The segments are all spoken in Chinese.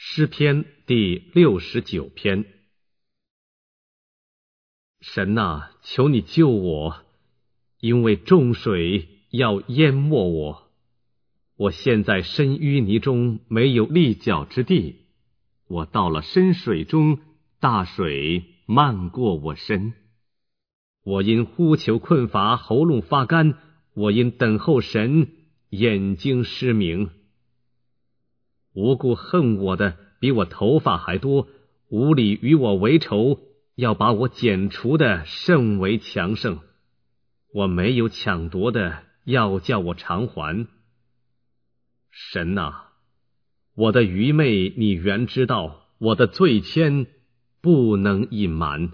诗篇第69篇。神啊，求你救我，因为众水要淹没我。我现在身淤泥中，没有立脚之地。我到了深水中，大水漫过我身。我因呼求困乏，喉咙发干；我因等候神，眼睛失明。无故恨我的比我头发还多，无理与我为仇，要把我剪除的甚为强盛。我没有抢夺的，要叫我偿还。神啊，我的愚昧你原知道，我的罪愆不能隐瞒。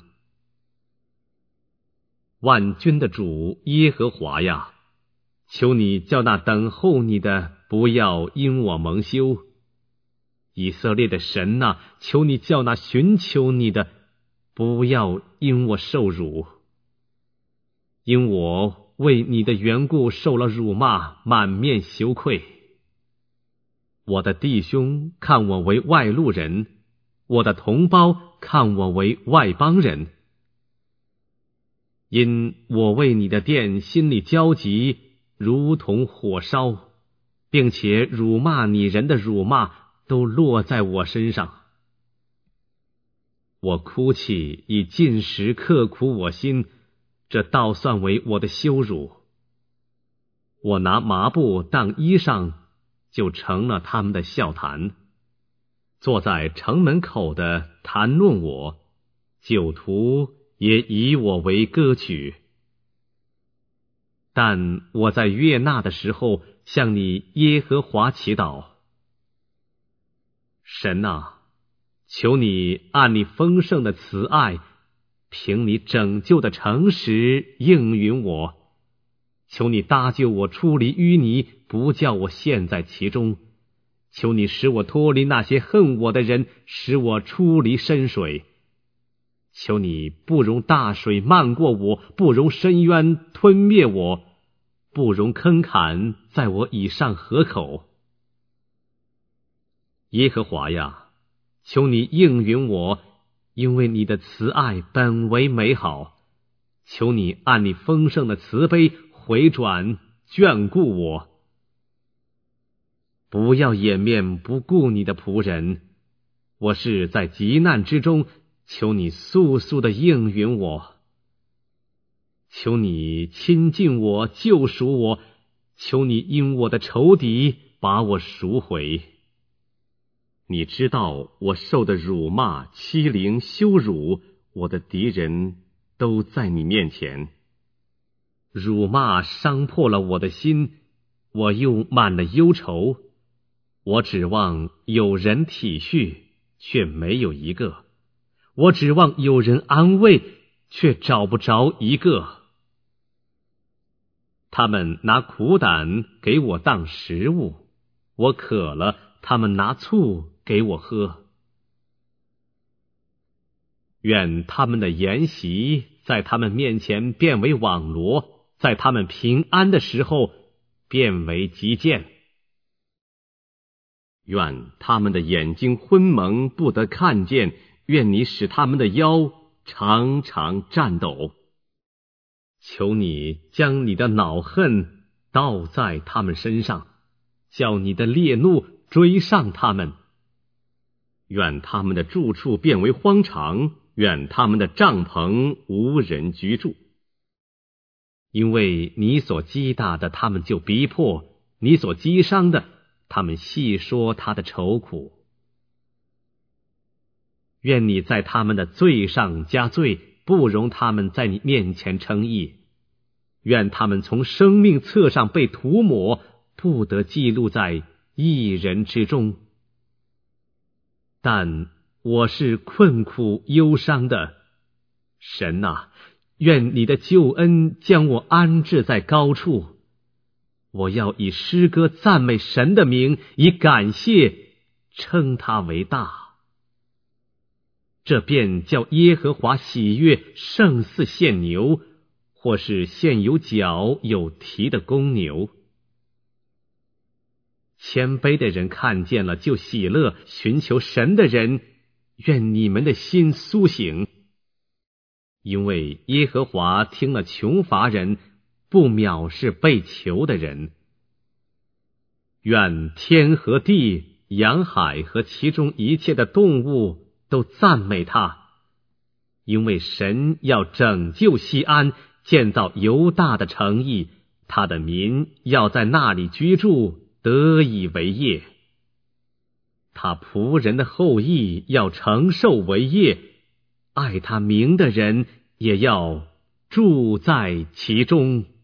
万军的主耶和华呀，求你叫那等候你的不要因我蒙羞。以色列的神啊，求你叫那寻求你的不要因我受辱。因我为你的缘故受了辱骂，满面羞愧。我的弟兄看我为外路人，我的同胞看我为外邦人。因我为你的殿心里焦急，如同火烧，并且辱骂你人的辱骂都落在我身上。我哭泣以进食刻苦我心，这倒算为我的羞辱。我拿麻布当衣裳，就成了他们的笑谈。坐在城门口的谈论我，酒徒也以我为歌曲。但我在悦纳的时候，向你耶和华祈祷。神啊，求你按你丰盛的慈爱，凭你拯救的诚实应允我。求你搭救我出离淤泥，不叫我陷在其中。求你使我脱离那些恨我的人，使我出离深水。求你不容大水漫过我，不容深渊吞灭我，不容坑坎在我以上河口。耶和华呀，求你应允我，因为你的慈爱本为美好。求你按你丰盛的慈悲回转眷顾我。不要掩面不顾你的仆人，我是在急难之中，求你速速的应允我。求你亲近我，救赎我，求你因我的仇敌把我赎回。你知道我受的辱骂、欺凌、羞辱，我的敌人都在你面前。辱骂伤破了我的心，我又满了忧愁。我指望有人体恤，却没有一个；我指望有人安慰，却找不着一个。他们拿苦胆给我当食物，我渴了，他们拿醋给我喝。愿他们的筵席在他们面前变为网罗，在他们平安的时候变为急剑。愿他们的眼睛昏蒙，不得看见，愿你使他们的腰常常颤抖。求你将你的恼恨倒在他们身上，叫你的烈怒追上他们。愿他们的住处变为荒场，愿他们的帐篷无人居住。因为你所击打的，他们就逼迫；你所击伤的，他们细说他的愁苦。愿你在他们的罪上加罪，不容他们在你面前称义。愿他们从生命册上被涂抹，不得记录在义人之中。但我是困苦忧伤的，神啊，愿你的救恩将我安置在高处。我要以诗歌赞美神的名，以感谢称他为大。这便叫耶和华喜悦，胜似献牛，或是献有角有蹄的公牛。 谦卑的人看见了就喜乐，寻求神的人，愿你们的心苏醒。因为耶和华听了穷乏人，不藐视被囚的人。愿天和地、洋海和其中一切的动物都赞美他，因为神要拯救西安，建造犹大的城邑，他的民要在那里居住，得以为业。他仆人的后裔要承受为业，爱他名的人也要住在其中。